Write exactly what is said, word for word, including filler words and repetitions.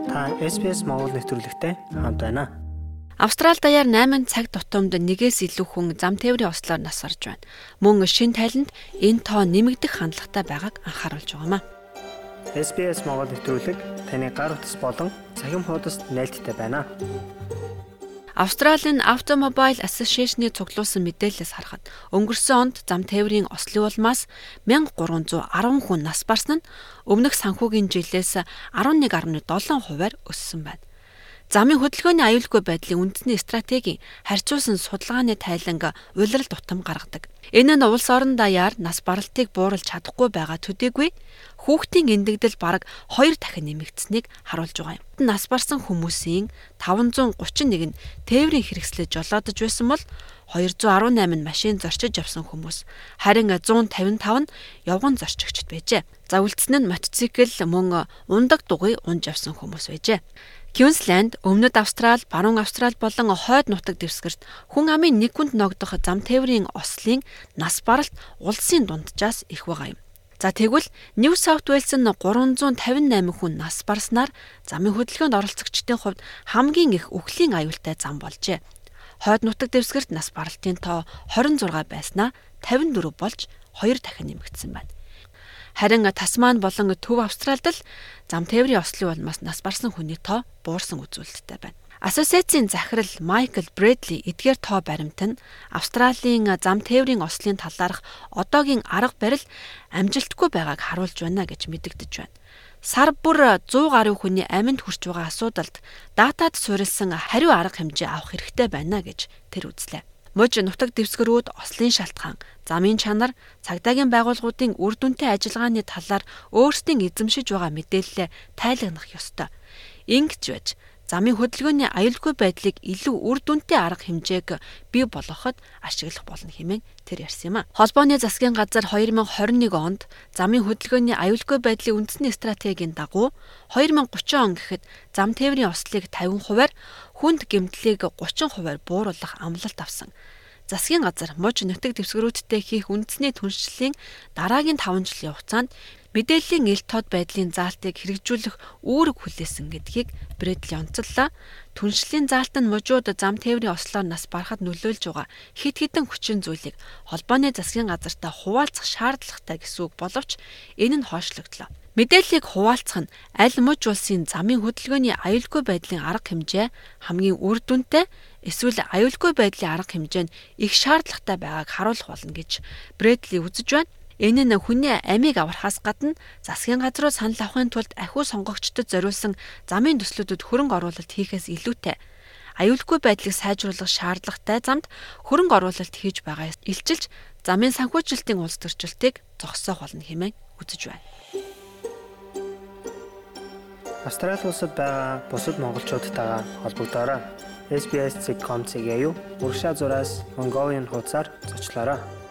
Та эс би эс Монгол нэвтрүүлэгтэй хамт байна. Австрали даяар найман цаг тутамд нэгээс илүү хүн зам тээврийн ослоор нас барж байна. Мөн шин тайланд энэ тоо нэмэгдэх хандлагатай байгааг анхааруулж байгаамаа. эс би эс Монгол нэвтрүүлэг таны гар утас болон цахим хуудасд нээлттэй байна. Австралийн Automobile Association-ы цуглуулсан мэдээлэлээс харахад өнгөрсөн онд зам тээврийн ослын улмаас мянга гурван зуун арван хүн нас барсан нь өмнөх санхүүгийн жилээс арван нэг гаруй долоон хувиар өссөн байна. Замын хөдөлгөөний аюулгүй байдлын үндэсний стратегийн харьцуулсан судалгааны тайланг улирал тутам гаргадаг. Энэ нь улс орон даяар нас баралтыг бууруулж чадахгүй байгаа төдийгүй хүүхдийн эндэгдэл бараг хоёр дахин нэмэгдсэнийг харуулж байгаа юм. Нас барсан хүмүүсийн таван зуун гучин нэг нь тээврийн хэрэгслээ жолоодож байсан бол хоёр зуун арван найман нь машин зорчиж явсан хүмүүс, харин зуун тавин тав нь явган зорчигчд байжээ. За үлдсэн нь мотоцикл мөн ундаг дугуй унж явсан хүмүүс байжээ. Квинсленд, Өмнөд Австрали, Баруун Австрали болон Хойд нутаг дэвсгэрт хүн амын нэг хүнд ногдох зам тээврийн ослын нас баралт улсын дунджаас их байгаа юм. За тэгвэл Нью Саут Уэльс нь гурван зуун тавин найман хүн нас барснаар замын хөдөлгөөнд оролцогчдын хувьд хамгийн их үхлийн аюултай зам болжээ. Хойд нутаг дэвсгэрт нас баралтын тоо хорин зургаа байснаа тавин дөрөв болж хоёр дахин нэмэгдсэн байна. Харин Тасман болон Төв Австралид л зам тээврийн ослын улмаас нас барсан хүний тоо буурсан үзүүлэлттэй байна. Ассоциацийн захирал Майкл Брэдли эдгээр тоо баримт нь Австралийн зам тээврийн ослын талаарх одоогийн арга барил амжилтгүй байгааг харуулж байна гэж мэдэгдэж байна. Сар бүр зуун гаруй хүний аминд хүрч байгаа асуудалд датад суурилсан хариу арга хэмжээ авах хэрэгтэй байна гэж тэр үзлээ. Муж нутаг дэвсгэрүүд ослын шалтгаан, замын чанар, цагдаагийн байгууллагуудын үр дүнтэй ажиллагааны талаар өөрсдийн эзэмшиж байгаа мэдээлэлээ тайлагнах ёстой. Ингэж байж замын хөдөлгөөний аюулгүй байдлыг илүү үр дүнтэй арга хэмжээг бий болгоход ашиглах болно хэмээн тэр ярьсан юм а. Холбооны засгийн газар хоёр мянган хорин нэг онд замын хөдөлгөөний аюулгүй байдлын үндэсний стратегийн дагуу хоёр мянган гучин он гэхэд зам тээврийн ослыг тавин хувиар, хүнд гэмтлийг гучин хувиар бууруулах амлалт авсан. Засгийн газар муж нутаг дэвсгэрүүдтэй хийх үндэсний түншлэлийн дараагийн таван жилийн хугацаанд мэдээллийн ил тод байдлын заалтыг хэрэгжүүлэх үүрэг хүлээсэн гэдгийг Брэдли онцоллоо. Түншлэлийн заалт нь мужууд зам тээврийн ослоор нас барахад нөлөөлж байгаа хэд хэдэн хүчин зүйлийг холбооны засгийн газартаа хуваалцах шаардлагатай гэсэн үг боловч энэ нь хойшлогдлоо. Мэдээллийг хуваалцах нь аль муж улсын замын хөдөлгөөний аюулгүй байдлын арга хэмжээ хамгийн үр дүнтэй эсвэл аюулгүй байдлын арга хэмжээ нь их шаардлагатай байгааг харуулах болно гэж Брэдли үзэж байна. Энэ нь хүний амийг аврахаас гадна засгийн газруу санал авахын тулд ахиу сонгогчдод зориулсан замын төслүүдэд хөрөнгө оруулалт хийхээс илүүтэй аюулгүй байдлыг сайжруулах шаардлагатай замд хөрөнгө оруулалт хийж байгаа илчилж замын санхүүжилтийн улс төрчлөлтийг зогсоох болно хэмээн үзэж байна. Австрали улсад байгаа бусад монголчуудтайгаа холбогдоорой. эс би эс точка ком цэгийн урагшаа зураас Mongolian хуудасаар зочлоорой.